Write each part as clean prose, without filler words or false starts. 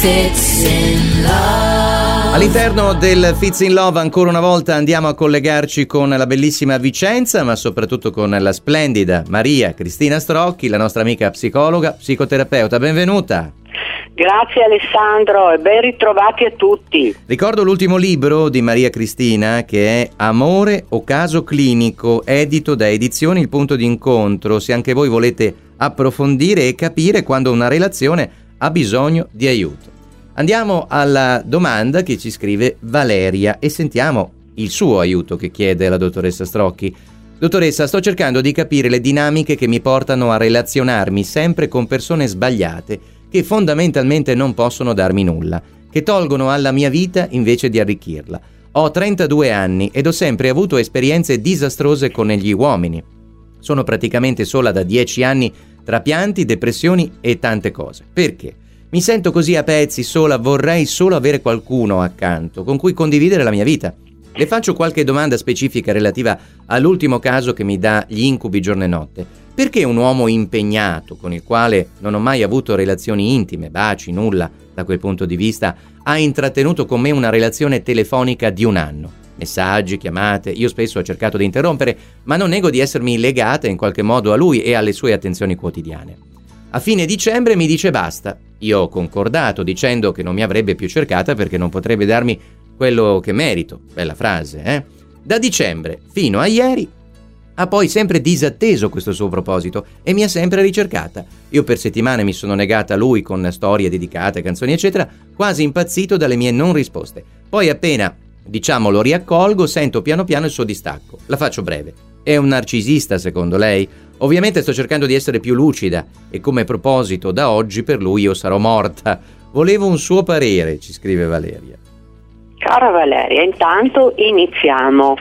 Fits in Love. All'interno del Fits in Love ancora una volta andiamo a collegarci con la bellissima Vicenza, ma soprattutto con la splendida Maria Cristina Strocchi, la nostra amica psicologa, psicoterapeuta. Benvenuta. Grazie Alessandro e ben ritrovati a tutti. Ricordo l'ultimo libro di Maria Cristina, che è Amore o caso clinico, edito da Edizioni Il Punto d'Incontro, se anche voi volete approfondire e capire quando una relazione ha bisogno di aiuto. Andiamo alla domanda che ci scrive Valeria e sentiamo il suo aiuto che chiede alla dottoressa Strocchi. Dottoressa, sto cercando di capire le dinamiche che mi portano a relazionarmi sempre con persone sbagliate che fondamentalmente non possono darmi nulla, che tolgono alla mia vita invece di arricchirla. Ho 32 anni ed ho sempre avuto esperienze disastrose con gli uomini. Sono praticamente sola da 10 anni tra pianti, depressioni e tante cose. Perché? Mi sento così a pezzi, sola, vorrei solo avere qualcuno accanto con cui condividere la mia vita. Le faccio qualche domanda specifica relativa all'ultimo caso che mi dà gli incubi giorno e notte. Perché un uomo impegnato, con il quale non ho mai avuto relazioni intime, baci, nulla da quel punto di vista, ha intrattenuto con me una relazione telefonica di 1 anno? Messaggi, chiamate, io spesso ho cercato di interrompere, ma non nego di essermi legata in qualche modo a lui e alle sue attenzioni quotidiane. A fine dicembre mi dice basta. Io ho concordato dicendo che non mi avrebbe più cercata perché non potrebbe darmi quello che merito. Bella frase, eh? Da dicembre fino a ieri ha poi sempre disatteso questo suo proposito e mi ha sempre ricercata. Io per settimane mi sono negata a lui con storie dedicate, canzoni eccetera, quasi impazzito dalle mie non risposte. Poi appena, diciamo, lo riaccolgo, sento piano piano il suo distacco. La faccio breve. È un narcisista secondo lei? Ovviamente sto cercando di essere più lucida e come proposito da oggi per lui io sarò morta. Volevo un suo parere, ci scrive Valeria. Cara Valeria, intanto iniziamo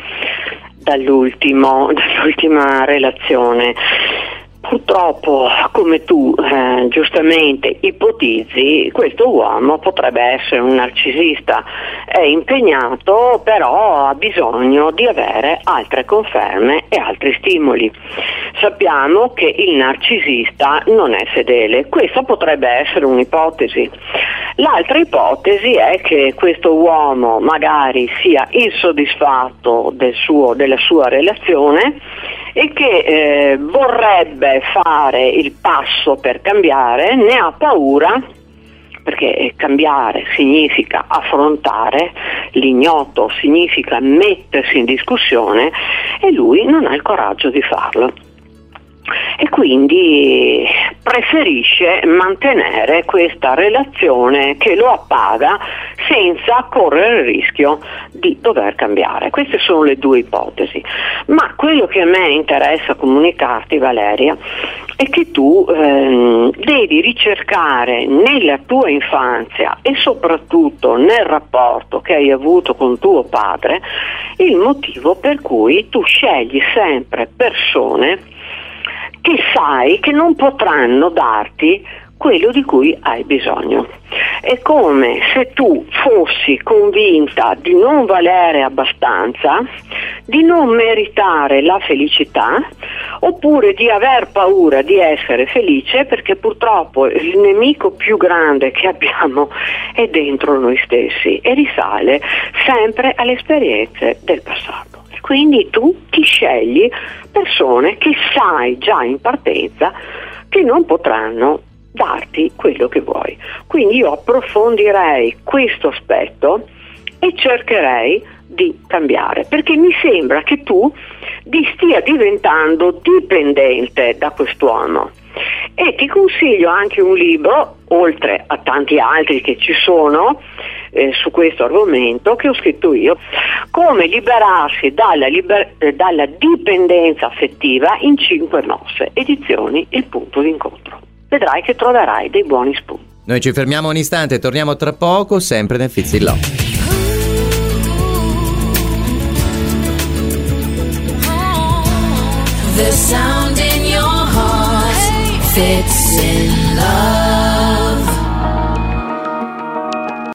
dall'ultima relazione. Purtroppo, come tu giustamente ipotizzi, questo uomo potrebbe essere un narcisista, è impegnato, però ha bisogno di avere altre conferme e altri stimoli. Sappiamo che il narcisista non è fedele, questa potrebbe essere un'ipotesi. L'altra ipotesi è che questo uomo magari sia insoddisfatto della sua relazione e che vorrebbe fare il passo per cambiare, ne ha paura, perché cambiare significa affrontare l'ignoto, significa mettersi in discussione e lui non ha il coraggio di farlo. E quindi preferisce mantenere questa relazione che lo appaga senza correre il rischio di dover cambiare. Queste sono le due ipotesi, ma quello che a me interessa comunicarti, Valeria, è che tu devi ricercare nella tua infanzia e soprattutto nel rapporto che hai avuto con tuo padre il motivo per cui tu scegli sempre persone che sai che non potranno darti quello di cui hai bisogno. È come se tu fossi convinta di non valere abbastanza, di non meritare la felicità, oppure di aver paura di essere felice, perché purtroppo il nemico più grande che abbiamo è dentro noi stessi e risale sempre alle esperienze del passato. Quindi tu ti scegli persone che sai già in partenza che non potranno darti quello che vuoi. Quindi io approfondirei questo aspetto e cercherei di cambiare, perché mi sembra che tu stia diventando dipendente da quest'uomo. E ti consiglio anche un libro, oltre a tanti altri che ci sono su questo argomento, che ho scritto io, Come liberarsi dalla dipendenza affettiva in 5 mosse, Edizioni Il Punto d'Incontro. Vedrai che troverai dei buoni spunti. Noi ci fermiamo un istante, torniamo tra poco, sempre nel Fits in Love. The sound in your heart fits in love.